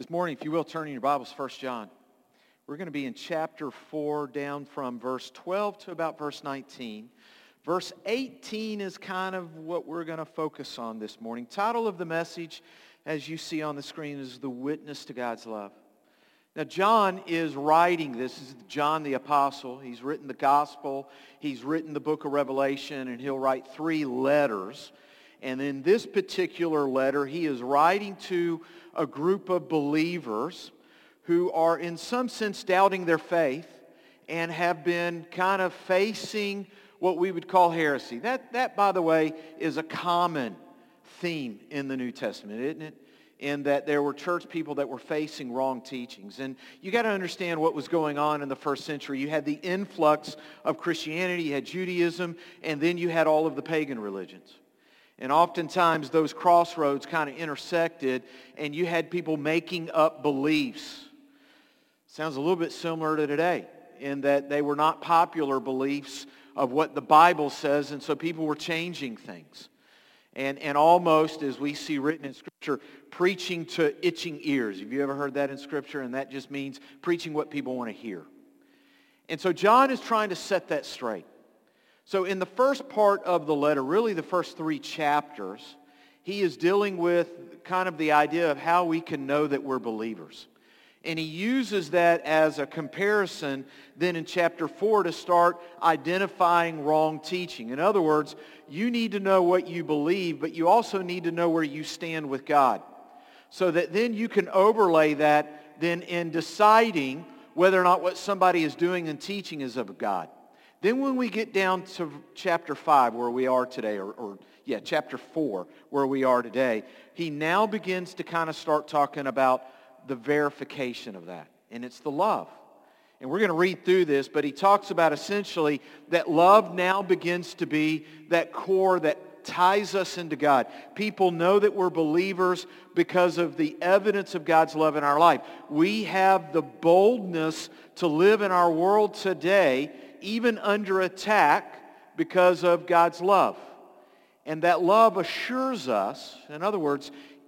This morning, if you will, turn in your Bibles, 1 John. We're going to be in chapter 4, down from verse 12 to about verse 19. Verse 18 is kind of what we're going to focus on this morning. Title of the message, as you see on the screen, is The Witness to God's Love. Now, John is writing this. This is John the Apostle. He's written the Gospel. He's written the book of Revelation, and he'll write 3 letters. And in this particular letter, he is writing to a group of believers who are in some sense doubting their faith and have been kind of facing what we would call heresy. That, by the way, is a common theme in the New Testament, isn't it? In that there were church people that were facing wrong teachings. And you got to understand what was going on in the first century. You had the influx of Christianity, you had Judaism, and then you had all of the pagan religions. And oftentimes those crossroads kind of intersected, and you had people making up beliefs. Sounds a little bit similar to today, in that they were not popular beliefs of what the Bible says, and so people were changing things. And almost, as we see written in Scripture, preaching to itching ears. Have you ever heard that in Scripture? And that just means preaching what people want to hear. And so John is trying to set that straight. So in the first part of the letter, really the first 3 chapters, he is dealing with kind of the idea of how we can know that we're believers. And he uses that as a comparison then in chapter 4 to start identifying wrong teaching. In other words, you need to know what you believe, but you also need to know where you stand with God. So that then you can overlay that then in deciding whether or not what somebody is doing and teaching is of God. Then when we get down to chapter 5 where we are today, chapter 4 where we are today, he now begins to kind of start talking about the verification of that. And it's the love. And we're going to read through this, but he talks about essentially that love now begins to be that core that ties us into God. People know that we're believers because of the evidence of God's love in our life. We have the boldness to live in our world today even under attack because of God's love. And that love assures us, in other words,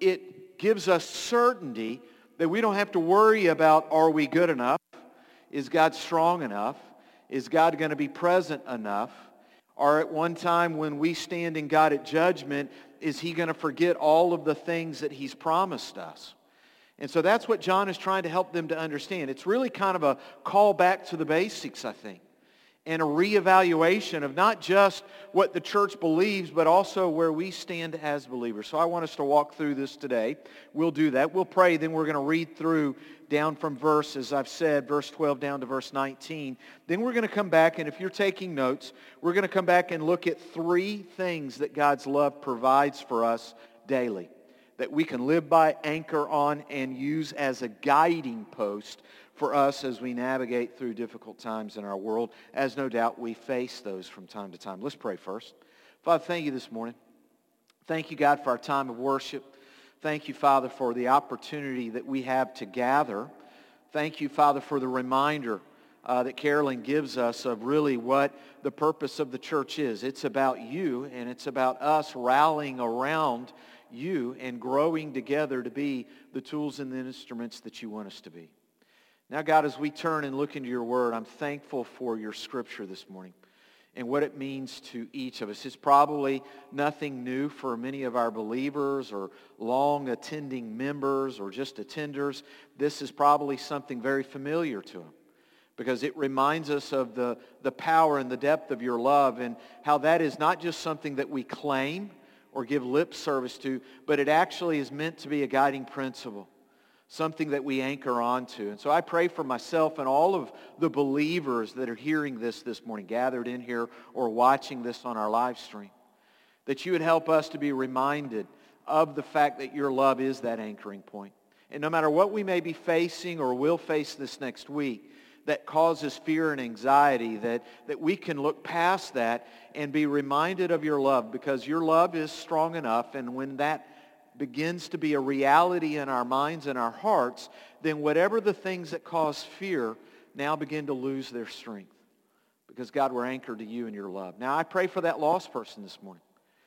it gives us certainty that we don't have to worry about, are we good enough? Is God strong enough? Is God going to be present enough? Or at one time when we stand in God at judgment, is he going to forget all of the things that he's promised us? And so that's what John is trying to help them to understand. It's really kind of a call back to the basics, I think, and a reevaluation of not just what the church believes, but also where we stand as believers. So I want us to walk through this today. We'll do that. We'll pray, then we're going to read through down from verse, as I've said, verse 12 down to verse 19. Then we're going to come back, and if you're taking notes, we're going to come back and look at 3 things that God's love provides for us daily, that we can live by, anchor on, and use as a guiding post for us as we navigate through difficult times in our world, as no doubt we face those from time to time. Let's pray first. Father, thank you this morning. Thank you, God, for our time of worship. Thank you, Father, for the opportunity that we have to gather. Thank you, Father, for the reminder that Carolyn gives us of really what the purpose of the church is. It's about you, and it's about us rallying around you and growing together to be the tools and the instruments that you want us to be. Now, God, as we turn and look into your word, I'm thankful for your scripture this morning and what it means to each of us. It's probably nothing new for many of our believers or long attending members or just attenders. This is probably something very familiar to them because it reminds us of the power and the depth of your love and how that is not just something that we claim or give lip service to, but it actually is meant to be a guiding principle, something that we anchor onto. And so I pray for myself and all of the believers that are hearing this morning, gathered in here or watching this on our live stream, that you would help us to be reminded of the fact that your love is that anchoring point. And no matter what we may be facing or will face this next week that causes fear and anxiety, that we can look past that and be reminded of your love, because your love is strong enough, and when that begins to be a reality in our minds and our hearts, then whatever the things that cause fear now begin to lose their strength. Because God, we're anchored to you and your love. Now I pray for that lost person this morning,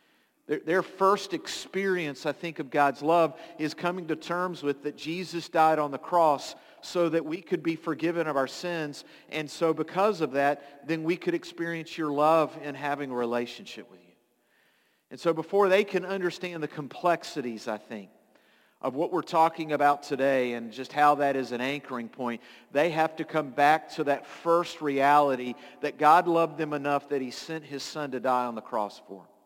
Their first experience, I think, of God's love is coming to terms with that Jesus died on the cross so that we could be forgiven of our sins. And so because of that, then we could experience your love in having a relationship with you. And so before they can understand the complexities, I think, of what we're talking about today and just how that is an anchoring point, they have to come back to that first reality that God loved them enough that he sent his son to die on the cross for them.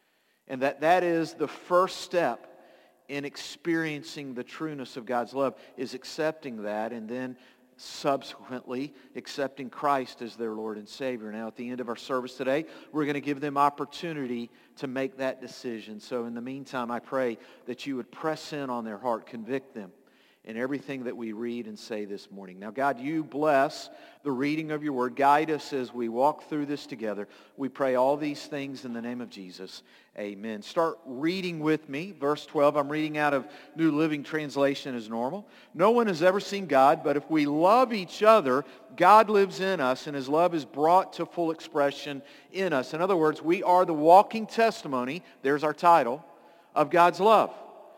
And that is the first step in experiencing the trueness of God's love, is accepting that and then subsequently accepting Christ as their Lord and Savior. Now, at the end of our service today, we're going to give them opportunity to make that decision. So in the meantime, I pray that you would press in on their heart, convict them in everything that we read and say this morning. Now, God, you bless the reading of your word. Guide us as we walk through this together. We pray all these things in the name of Jesus. Amen. Start reading with me. Verse 12, I'm reading out of New Living Translation as normal. No one has ever seen God, but if we love each other, God lives in us, and his love is brought to full expression in us. In other words, we are the walking testimony, there's our title, of God's love.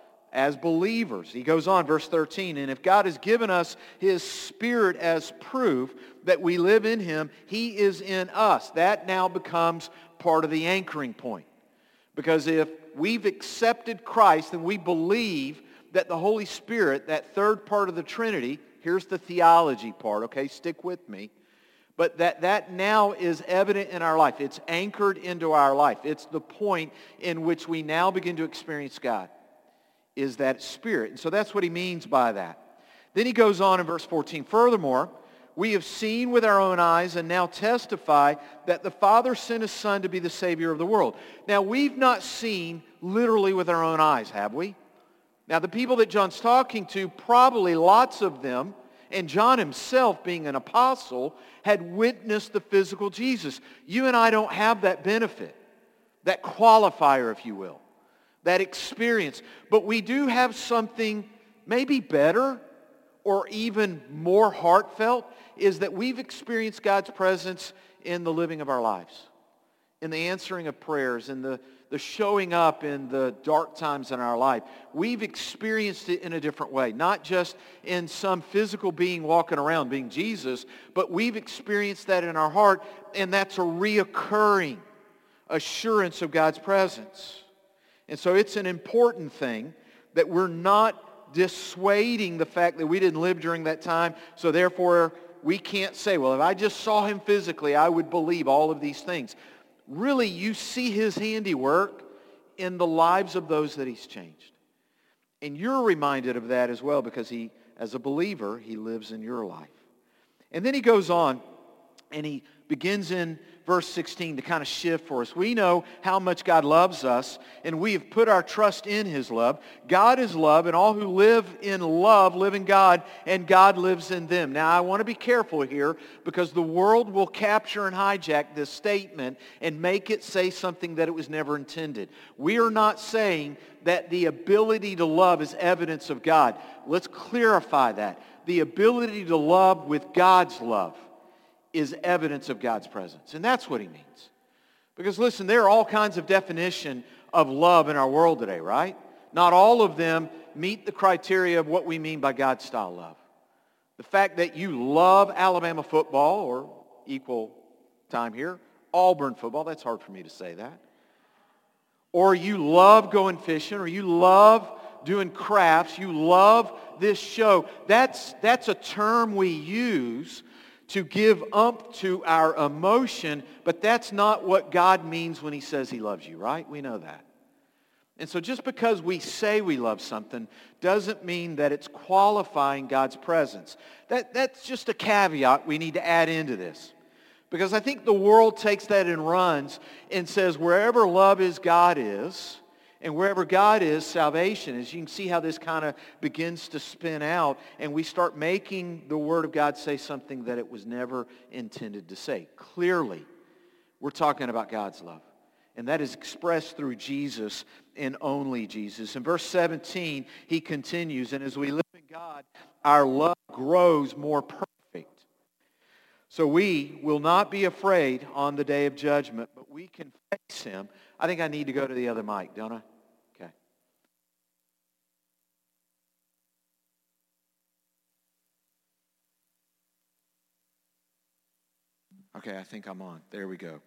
As believers. He goes on, verse 13, and if God has given us his Spirit as proof that we live in him, he is in us. That now becomes part of the anchoring point. Because if we've accepted Christ and we believe that the Holy Spirit, that third part of the Trinity, here's the theology part, okay, stick with me, but that now is evident in our life. It's anchored into our life. It's the point in which we now begin to experience God, is that Spirit. And so that's what he means by that. Then he goes on in verse 14. Furthermore, we have seen with our own eyes and now testify that the Father sent his Son to be the Savior of the world. Now, we've not seen literally with our own eyes, have we? Now, the people that John's talking to, probably lots of them, and John himself being an apostle, had witnessed the physical Jesus. You and I don't have that benefit, that qualifier, if you will. That experience. But we do have something maybe better or even more heartfelt, is that we've experienced God's presence in the living of our lives, in the answering of prayers, in the showing up in the dark times in our life. We've experienced it in a different way, not just in some physical being walking around being Jesus, but we've experienced that in our heart, and that's a reoccurring assurance of God's presence. And so it's an important thing that we're not dissuading the fact that we didn't live during that time, so therefore we can't say, well, if I just saw him physically, I would believe all of these things. Really, you see his handiwork in the lives of those that he's changed. And you're reminded of that as well because he, as a believer, he lives in your life. And then he goes on and he begins in verse 16 to kind of shift for us. We know how much God loves us, and we have put our trust in his love. God is love, and all who live in love live in God, and God lives in them. Now, I want to be careful here because the world will capture and hijack this statement and make it say something that it was never intended. We are not saying that the ability to love is evidence of God. Let's clarify that. The ability to love with God's love is evidence of God's presence. And that's what he means. Because listen, there are all kinds of definition of love in our world today, right? Not all of them meet the criteria of what we mean by God's style love. The fact that you love Alabama football, or equal time here, Auburn football, that's hard for me to say that. Or you love going fishing, or you love doing crafts, you love this show. That's a term we use to give ump to our emotion, but that's not what God means when he says he loves you, right? We know that. And so just because we say we love something doesn't mean that it's qualifying God's presence. That's just a caveat we need to add into this. Because I think the world takes that and runs and says wherever love is, God is. And wherever God is, salvation is. You can see how this kind of begins to spin out, and we start making the Word of God say something that it was never intended to say. Clearly, we're talking about God's love. And that is expressed through Jesus and only Jesus. In verse 17, he continues, and as we live in God, our love grows more perfect. So we will not be afraid on the day of judgment, but we can face him I think I need to go to the other mic, don't I? Okay. Okay, I think I'm on. There we go.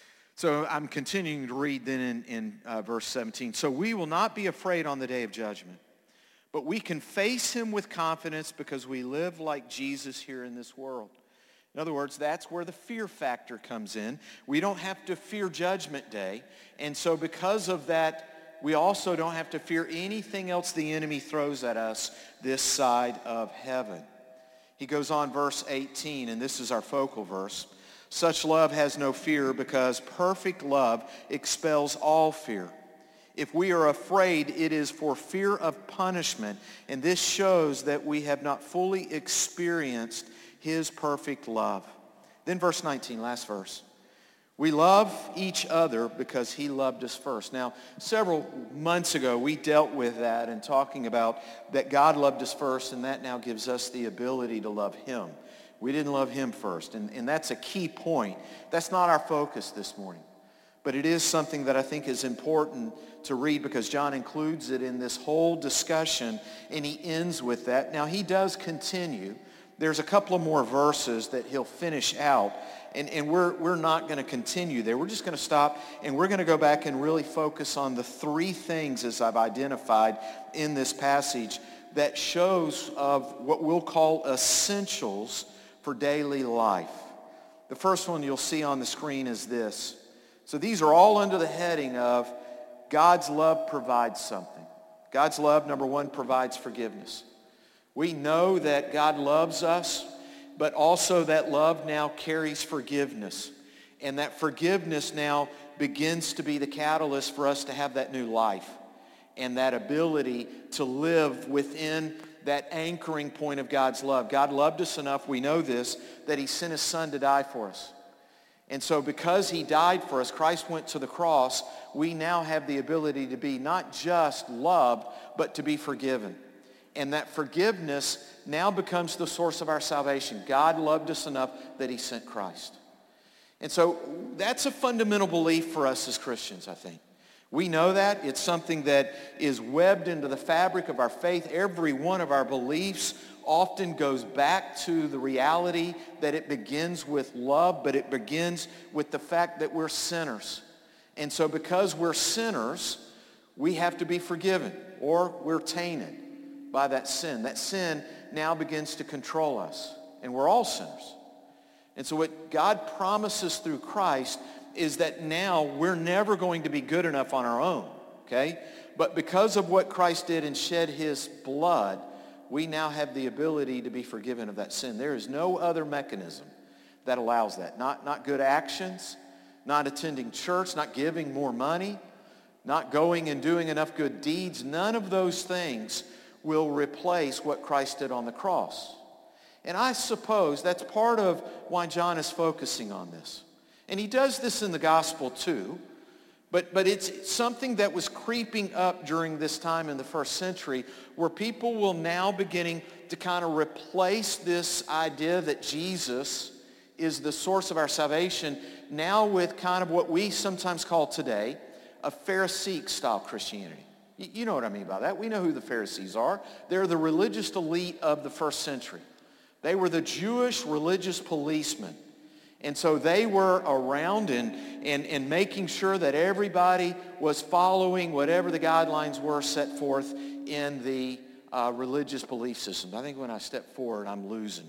So I'm continuing to read then in verse 17. So we will not be afraid on the day of judgment, but we can face him with confidence because we live like Jesus here in this world. In other words, that's where the fear factor comes in. We don't have to fear Judgment Day. And so because of that, we also don't have to fear anything else the enemy throws at us this side of heaven. He goes on, verse 18, and this is our focal verse. Such love has no fear because perfect love expels all fear. If we are afraid, it is for fear of punishment, and this shows that we have not fully experienced his perfect love. Then verse 19, last verse. We love each other because he loved us first. Now, several months ago, we dealt with that and talking about that God loved us first, and that now gives us the ability to love him. We didn't love him first, and that's a key point. That's not our focus this morning. But it is something that I think is important to read because John includes it in this whole discussion, and he ends with that. Now, he does continue. There's a couple of more verses that he'll finish out, and we're not going to continue there. We're just going to stop, and we're going to go back and really focus on the three things, as I've identified in this passage, that shows of what we'll call essentials for daily life. The first one you'll see on the screen is this. So these are all under the heading of God's love provides something. God's love, number one, provides forgiveness. We know that God loves us, but also that love now carries forgiveness. And that forgiveness now begins to be the catalyst for us to have that new life and that ability to live within that anchoring point of God's love. God loved us enough, we know this, that he sent his son to die for us. And so because he died for us, Christ went to the cross, we now have the ability to be not just loved, but to be forgiven. And that forgiveness now becomes the source of our salvation. God loved us enough that he sent Christ. And so that's a fundamental belief for us as Christians, I think. We know that. It's something that is webbed into the fabric of our faith. Every one of our beliefs often goes back to the reality that it begins with love, but it begins with the fact that we're sinners. And so because we're sinners, we have to be forgiven, or we're tainted by that sin. That sin now begins to control us, and we're all sinners. And so what God promises through Christ is that now we're never going to be good enough on our own, okay? But because of what Christ did and shed his blood, we now have the ability to be forgiven of that sin. There is no other mechanism that allows that. Not good actions, not attending church, not giving more money, not going and doing enough good deeds. None of those things will replace what Christ did on the cross. And I suppose that's part of why John is focusing on this. And he does this in the gospel too, but it's something that was creeping up during this time in the first century where people will now beginning to kind of replace this idea that Jesus is the source of our salvation now with kind of what we sometimes call today a Pharisaic style Christianity. You know what I mean by that. We know who the Pharisees are. They're the religious elite of the first century. They were the Jewish religious policemen. And so they were around and making sure that everybody was following whatever the guidelines were set forth in the religious belief system. I think when I step forward, I'm losing.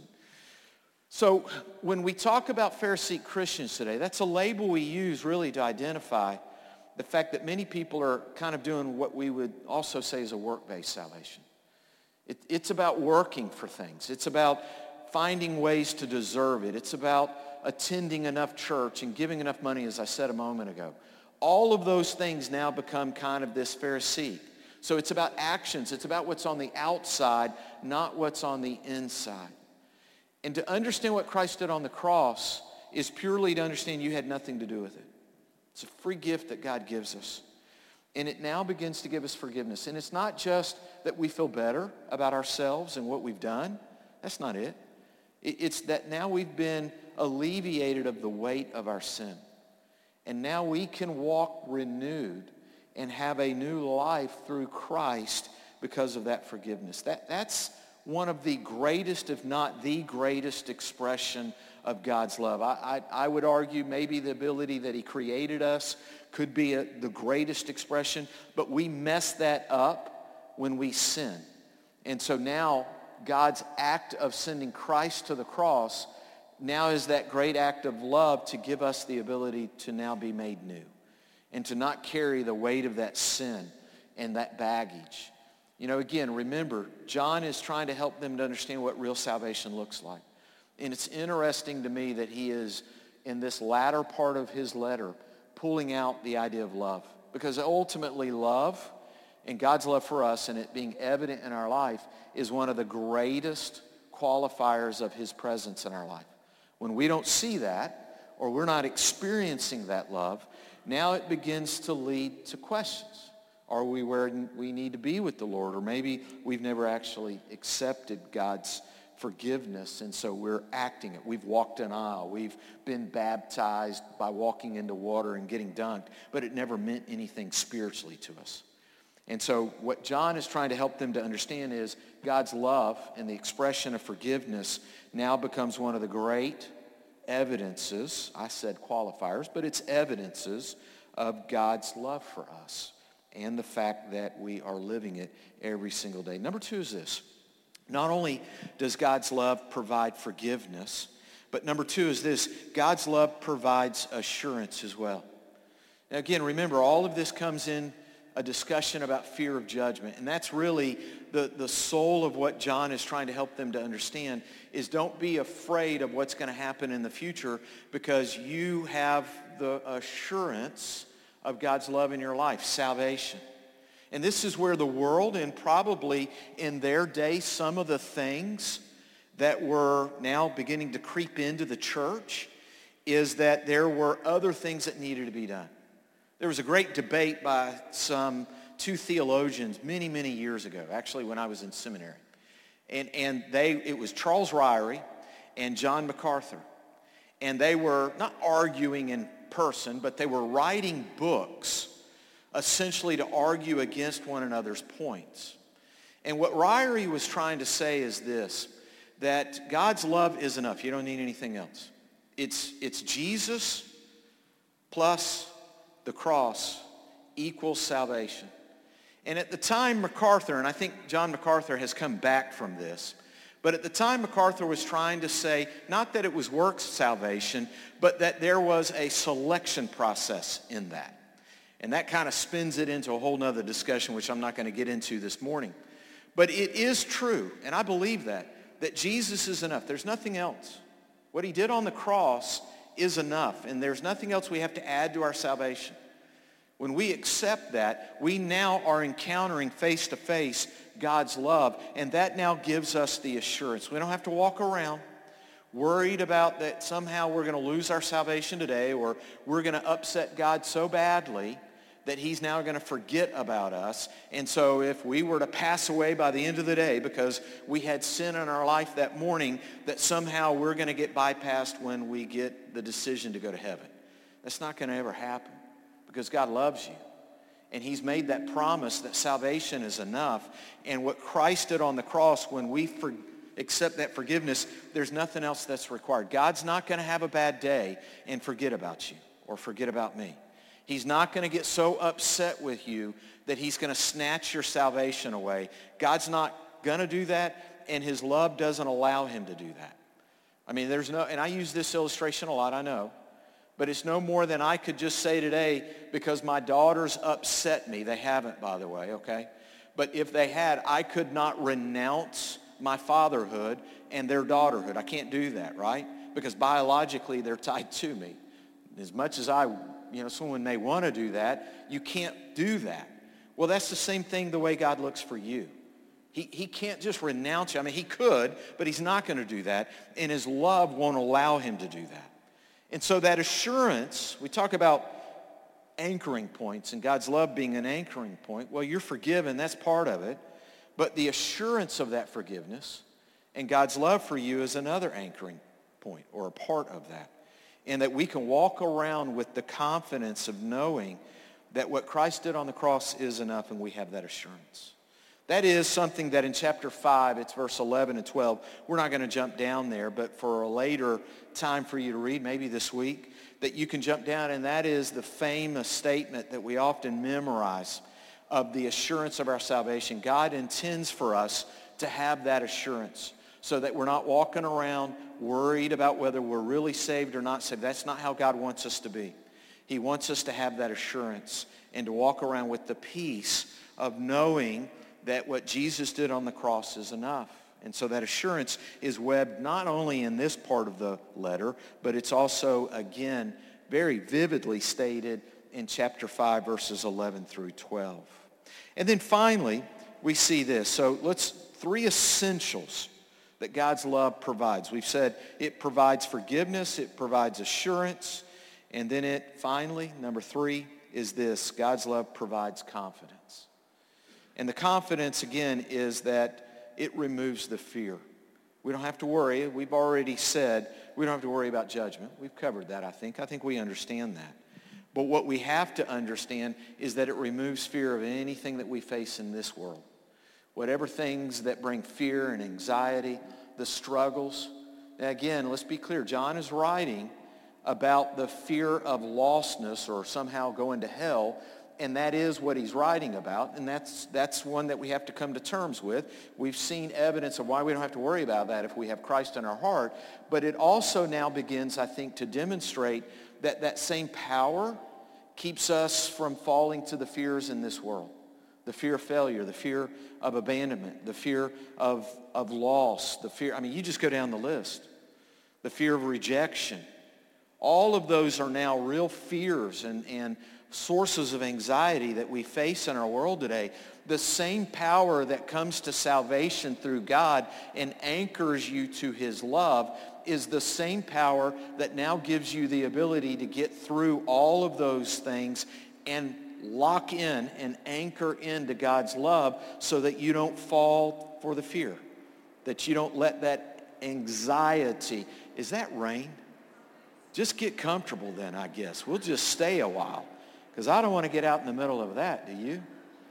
So when we talk about Pharisaic Christians today, that's a label we use really to identify the fact that many people are kind of doing what we would also say is a work-based salvation. It's about working for things. It's about finding ways to deserve it. It's about attending enough church and giving enough money, as I said a moment ago. All of those things now become kind of this Pharisee. So it's about actions. It's about what's on the outside, not what's on the inside. And to understand what Christ did on the cross is purely to understand you had nothing to do with it. It's a free gift that God gives us. And it now begins to give us forgiveness. And it's not just that we feel better about ourselves and what we've done. That's not it. It's that now we've been alleviated of the weight of our sin. And now we can walk renewed and have a new life through Christ because of that forgiveness. That's one of the greatest, if not the greatest expression of God's love. I would argue maybe the ability that he created us could be the greatest expression, but we mess that up when we sin. And so now God's act of sending Christ to the cross now is that great act of love to give us the ability to now be made new and to not carry the weight of that sin and that baggage. You know, again, remember, John is trying to help them to understand what real salvation looks like. And it's interesting to me that he is, in this latter part of his letter, pulling out the idea of love. Because ultimately love, and God's love for us, and it being evident in our life, is one of the greatest qualifiers of his presence in our life. When we don't see that, or we're not experiencing that love, now it begins to lead to questions. Are we where we need to be with the Lord? Or maybe we've never actually accepted God's forgiveness, and so we're acting it. We've walked an aisle. We've been baptized by walking into water and getting dunked, but it never meant anything spiritually to us. And so what John is trying to help them to understand is God's love and the expression of forgiveness now becomes one of the great evidences, I said qualifiers, but it's evidences of God's love for us and the fact that we are living it every single day. Number two is this. Not only does God's love provide forgiveness, but number two is this. God's love provides assurance as well. Now again, remember, all of this comes in a discussion about fear of judgment. And that's really the soul of what John is trying to help them to understand is don't be afraid of what's going to happen in the future because you have the assurance of God's love in your life, salvation. And this is where the world, and probably in their day, some of the things that were now beginning to creep into the church is that there were other things that needed to be done. There was a great debate by two theologians many, many years ago, actually when I was in seminary. And it was Charles Ryrie and John MacArthur. And they were not arguing in person, but they were writing books essentially to argue against one another's points. And what Ryrie was trying to say is this, that God's love is enough. You don't need anything else. It's Jesus plus the cross equals salvation. And at the time MacArthur, and I think John MacArthur has come back from this, but at the time MacArthur was trying to say not that it was works salvation, but that there was a selection process in that. And that kind of spins it into a whole nother discussion, which I'm not going to get into this morning. But it is true, and I believe that Jesus is enough. There's nothing else. What he did on the cross is enough, and there's nothing else we have to add to our salvation. When we accept that, we now are encountering face-to-face God's love, and that now gives us the assurance. We don't have to walk around worried about that somehow we're going to lose our salvation today, or we're going to upset God so badly that he's now going to forget about us. And so if we were to pass away by the end of the day because we had sin in our life that morning, that somehow we're going to get bypassed when we get the decision to go to heaven. That's not going to ever happen because God loves you. And he's made that promise that salvation is enough. And what Christ did on the cross, when we accept that forgiveness, there's nothing else that's required. God's not going to have a bad day and forget about you or forget about me. He's not going to get so upset with you that he's going to snatch your salvation away. God's not going to do that, and his love doesn't allow him to do that. I mean, and I use this illustration a lot, I know, but it's no more than I could just say today because my daughters upset me. They haven't, by the way, okay? But if they had, I could not renounce my fatherhood and their daughterhood. I can't do that, right? Because biologically, they're tied to me. As much as someone may want to do that, you can't do that. Well, that's the same thing the way God looks for you. He can't just renounce you. I mean, he could, but he's not going to do that. And his love won't allow him to do that. And so that assurance, we talk about anchoring points and God's love being an anchoring point. Well, you're forgiven. That's part of it. But the assurance of that forgiveness and God's love for you is another anchoring point or a part of that. and that we can walk around with the confidence of knowing that what Christ did on the cross is enough, and we have that assurance. That is something that in chapter 5, it's verse 11 and 12. We're not going to jump down there, but for a later time for you to read, maybe this week, that you can jump down, and that is the famous statement that we often memorize of the assurance of our salvation. God intends for us to have that assurance so that we're not walking around worried about whether we're really saved or not saved. That's not how God wants us to be. He wants us to have that assurance and to walk around with the peace of knowing that what Jesus did on the cross is enough. And so that assurance is webbed not only in this part of the letter, but it's also, again, very vividly stated in chapter 5, verses 11 through 12. And then finally, we see this. So three essentials that God's love provides. We've said it provides forgiveness, it provides assurance, and then it finally, number 3, is this: God's love provides confidence. And the confidence, again, is that it removes the fear. We don't have to worry. We've already said we don't have to worry about judgment. We've covered that, I think. I think we understand that. But what we have to understand is that it removes fear of anything that we face in this world. Whatever things that bring fear and anxiety, the struggles. Now again, let's be clear. John is writing about the fear of lostness or somehow going to hell, and that is what he's writing about, and that's one that we have to come to terms with. We've seen evidence of why we don't have to worry about that if we have Christ in our heart, but it also now begins, I think, to demonstrate that that same power keeps us from falling to the fears in this world. The fear of failure, the fear of abandonment, the fear of loss, you just go down the list. The fear of rejection. All of those are now real fears and sources of anxiety that we face in our world today. The same power that comes to salvation through God and anchors you to his love is the same power that now gives you the ability to get through all of those things and lock in and anchor into God's love so that you don't fall for the fear, that you don't let that anxiety. Is that rain? Just get comfortable then, I guess. We'll just stay a while because I don't want to get out in the middle of that, do you?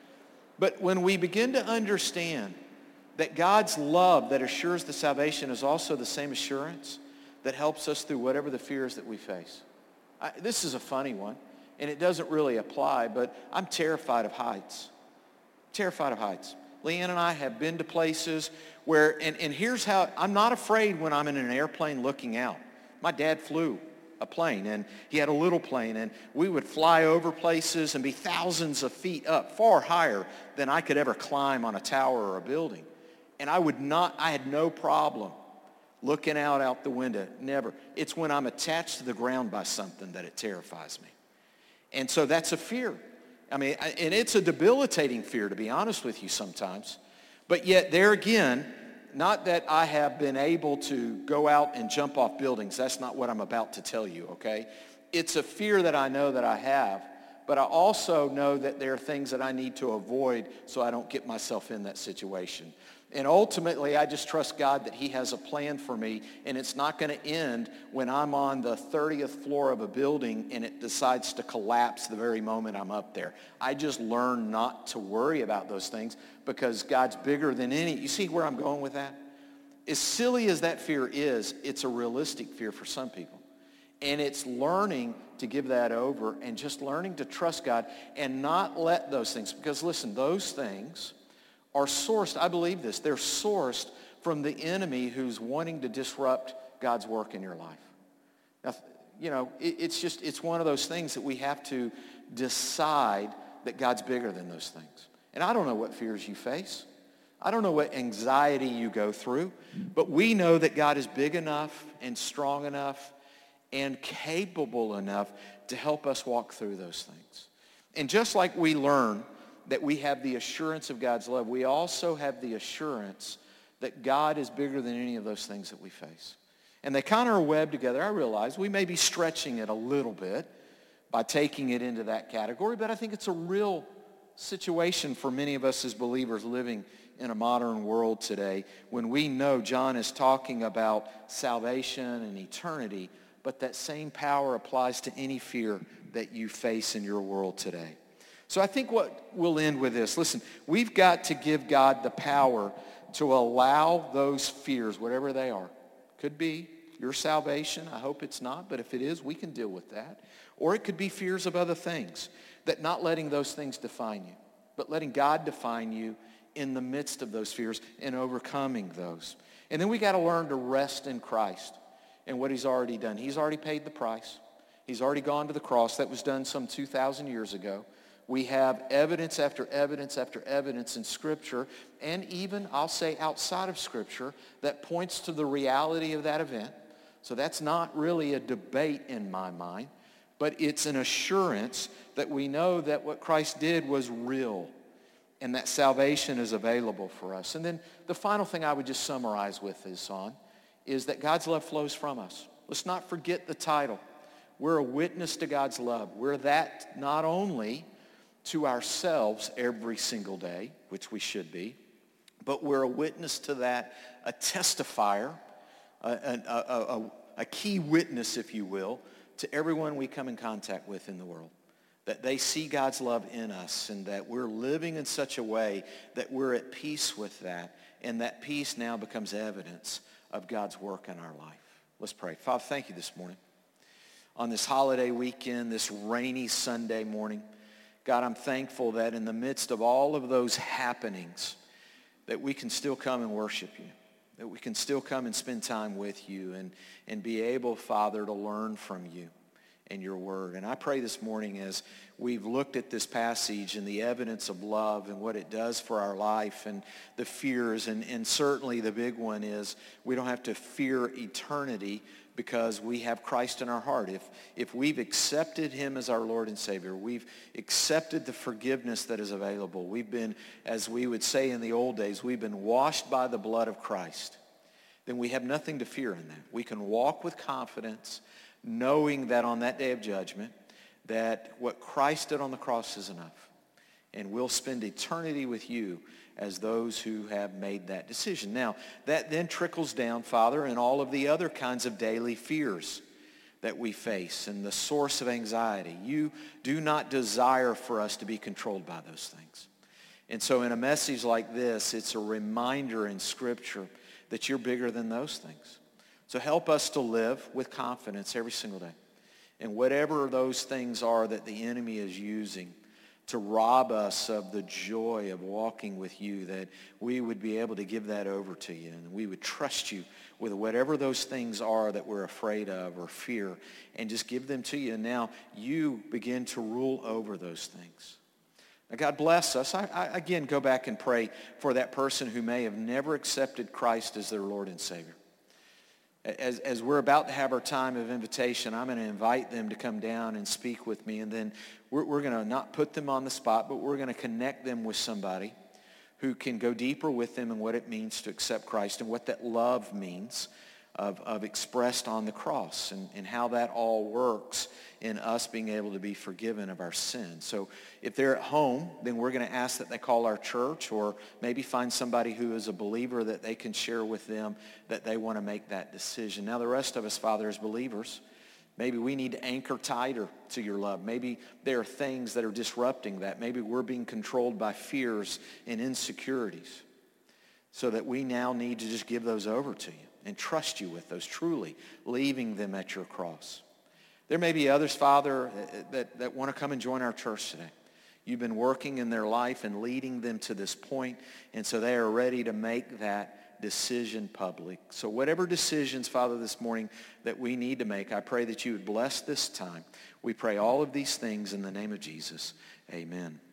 But when we begin to understand that God's love that assures the salvation is also the same assurance that helps us through whatever the fears that we face. This is a funny one, and it doesn't really apply, but I'm terrified of heights. Terrified of heights. Leanne and I have been to places where, and here's how, I'm not afraid when I'm in an airplane looking out. My dad flew a plane, and he had a little plane, and we would fly over places and be thousands of feet up, far higher than I could ever climb on a tower or a building. And I had no problem looking out the window, never. It's when I'm attached to the ground by something that it terrifies me. And so that's a fear. And it's a debilitating fear, to be honest with you sometimes. But yet there again, not that I have been able to go out and jump off buildings. That's not what I'm about to tell you, okay? It's a fear that I know that I have, but I also know that there are things that I need to avoid so I don't get myself in that situation. And ultimately, I just trust God that he has a plan for me, and it's not going to end when I'm on the 30th floor of a building and it decides to collapse the very moment I'm up there. I just learn not to worry about those things because God's bigger than any. You see where I'm going with that? As silly as that fear is, it's a realistic fear for some people. And it's learning to give that over and just learning to trust God and not let those things, because listen, those things are sourced, I believe this, they're sourced from the enemy who's wanting to disrupt God's work in your life. Now, it's one of those things that we have to decide that God's bigger than those things. And I don't know what fears you face. I don't know what anxiety you go through, but we know that God is big enough and strong enough and capable enough to help us walk through those things. And just like we learn that we have the assurance of God's love, we also have the assurance that God is bigger than any of those things that we face. And they kind of are webbed together. I realize we may be stretching it a little bit by taking it into that category, but I think it's a real situation for many of us as believers living in a modern world today when we know John is talking about salvation and eternity, but that same power applies to any fear that you face in your world today. So I think what we'll end with this. Listen, we've got to give God the power to allow those fears, whatever they are. Could be your salvation. I hope it's not, but if it is, we can deal with that. Or it could be fears of other things, that not letting those things define you, but letting God define you in the midst of those fears and overcoming those. And then we got to learn to rest in Christ and what he's already done. He's already paid the price. He's already gone to the cross. That was done some 2,000 years ago. We have evidence after evidence after evidence in Scripture, and even, I'll say, outside of Scripture, that points to the reality of that event. So that's not really a debate in my mind, but it's an assurance that we know that what Christ did was real and that salvation is available for us. And then the final thing I would just summarize with this is that God's love flows from us. Let's not forget the title. We're a witness to God's love. We're that not only to ourselves every single day, which we should be, but we're a witness to that, a testifier, a key witness, if you will, to everyone we come in contact with in the world. That they see God's love in us and that we're living in such a way that we're at peace with that, and that peace now becomes evidence of God's work in our life. Let's pray. Father, thank you this morning. On this holiday weekend, this rainy Sunday morning, God, I'm thankful that in the midst of all of those happenings, that we can still come and worship you, that we can still come and spend time with you and be able, Father, to learn from you and your word. And I pray this morning as we've looked at this passage and the evidence of love and what it does for our life and the fears, and certainly the big one is we don't have to fear eternity because we have Christ in our heart. If we've accepted him as our Lord and Savior, we've accepted the forgiveness that is available. We've been, as we would say in the old days, we've been washed by the blood of Christ. Then we have nothing to fear in that. We can walk with confidence, knowing that on that day of judgment, that what Christ did on the cross is enough. And we'll spend eternity with you as those who have made that decision. Now, that then trickles down, Father, in all of the other kinds of daily fears that we face and the source of anxiety. You do not desire for us to be controlled by those things. And so in a message like this, it's a reminder in Scripture that you're bigger than those things. So help us to live with confidence every single day. And whatever those things are that the enemy is using to rob us of the joy of walking with you, that we would be able to give that over to you, and we would trust you with whatever those things are that we're afraid of or fear, and just give them to you. And now you begin to rule over those things. Now, God bless us. I again go back and pray for that person who may have never accepted Christ as their Lord and Savior. As we're about to have our time of invitation, I'm going to invite them to come down and speak with me, and then we're going to not put them on the spot, but we're going to connect them with somebody who can go deeper with them in what it means to accept Christ and what that love means of expressed on the cross, and how that all works in us being able to be forgiven of our sins. So if they're at home, then we're going to ask that they call our church, or maybe find somebody who is a believer that they can share with them that they want to make that decision. Now the rest of us, Father, as believers, maybe we need to anchor tighter to your love. Maybe there are things that are disrupting that. Maybe we're being controlled by fears and insecurities, so that we now need to just give those over to you and trust you with those, truly leaving them at your cross. There may be others, Father, that want to come and join our church today. You've been working in their life and leading them to this point, and so they are ready to make that decision public. So whatever decisions, Father, this morning that we need to make, I pray that you would bless this time. We pray all of these things in the name of Jesus. Amen.